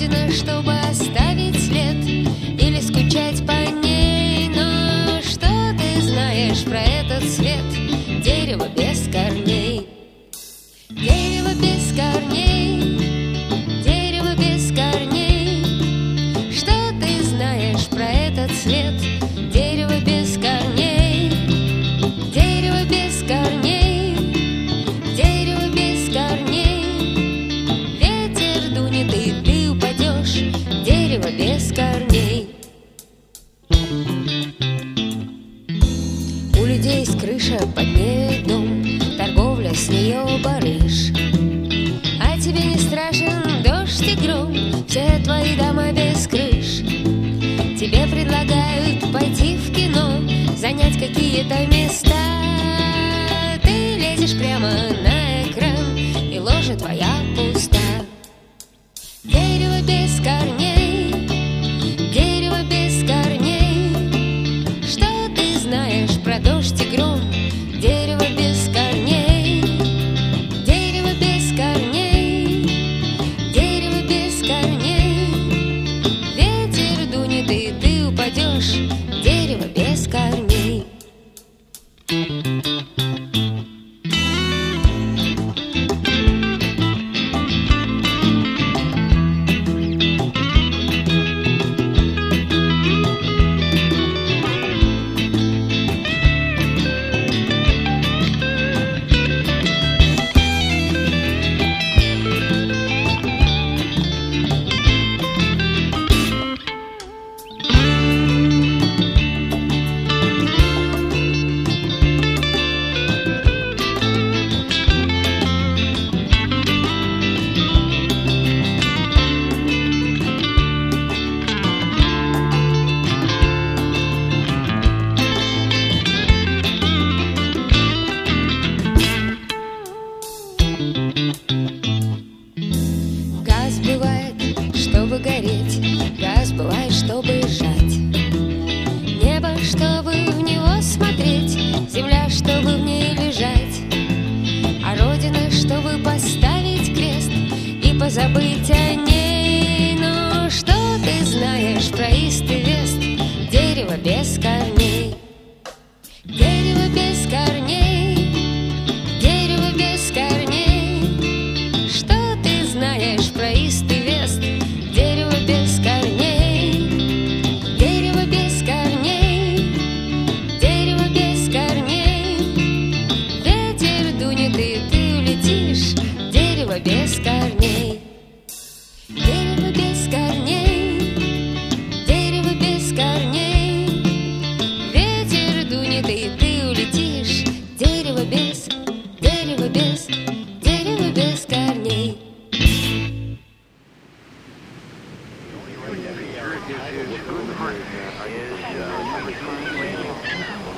родина, чтобы оставить след или скучать по ней. Но что ты знаешь про этот свет? Дерево без корней. Дерево без корней. Дерево без корней. Что ты знаешь про этот свет? Дерево без корней. Дерево без корней. Дерево без корней. Ветер дунет, и ты упадешь. Дерево без корней. У людей есть крыша, под ней дом, торговля, с нее барыш. А тебе не страшен дождь и гром, все твои дома без крыш. Тебе предлагают пойти в кино, занять какие-то места. Ты лезешь прямо на экран, и ложа твоя пуста. Дерево без корней. Дерево без корней. Что ты знаешь про дождь и гром? Дерево без корней. Дерево без корней. Дерево без корней. Ветер дунет, и ты упадешь. Дерево без корней. Газ бывает, чтобы гореть, газ бывает, чтобы сжать. Небо, чтобы в него смотреть, земля, чтобы в ней лежать. А родина, чтобы поставить крест и позабыть о ней. Но что ты знаешь про истый вест? Дерево без корней. Дерево без корней. Дерево без корней. Что ты знаешь про истый вест? Дерево без корней. Дерево без корней. Дерево без корней. Ветер дунет, и ты улетишь. Дерево без корней. Дерево без корней. Дерево без корней. Ветер дунет, и ты улетишь. Дерево без, дерево без, дерево без корней. Is